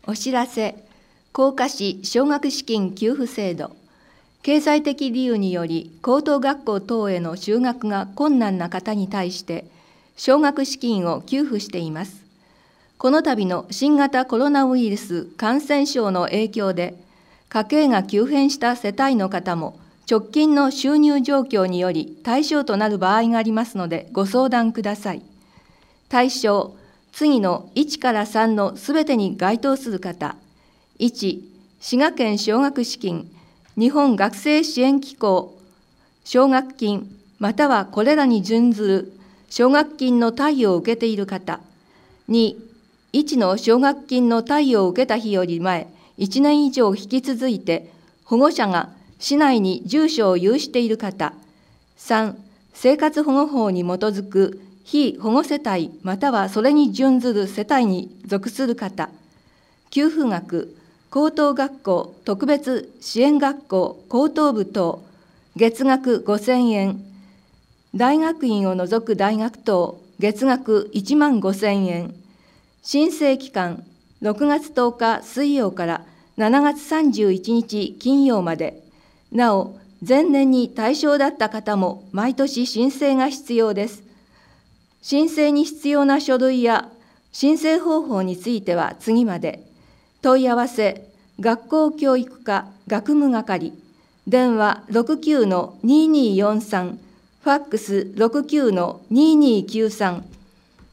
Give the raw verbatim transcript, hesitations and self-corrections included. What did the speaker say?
お知らせ、甲賀市奨学資金給付制度。経済的理由により高等学校等への就学が困難な方に対して奨学資金を給付しています。この度の新型コロナウイルス感染症の影響で家計が急変した世帯の方も直近の収入状況により対象となる場合がありますのでご相談ください。対象、次のいちからさんのすべてに該当する方。いち、滋賀県奨学資金、日本学生支援機構、奨学金、またはこれらに準ずる奨学金の貸与を受けている方。に、いちの奨学金の貸与を受けた日より前、いちねん以上引き続いて、保護者が市内に住所を有している方。さん、生活保護法に基づく非保護世帯またはそれに準ずる世帯に属する方。給付額、高等学校、特別支援学校、高等部等、月額ごせんえん。大学院を除く大学等、月額いちまんごせんえん。申請期間、ろくがつとおか水曜からしちがつさんじゅういちにち金曜まで。なお、前年に対象だった方も毎年申請が必要です。申請に必要な書類や申請方法については次まで。問い合わせ、学校教育課学務係、電話 ろくきゅうのにーにーよんさん、ファックス ろくきゅうのにーにーきゅうさん、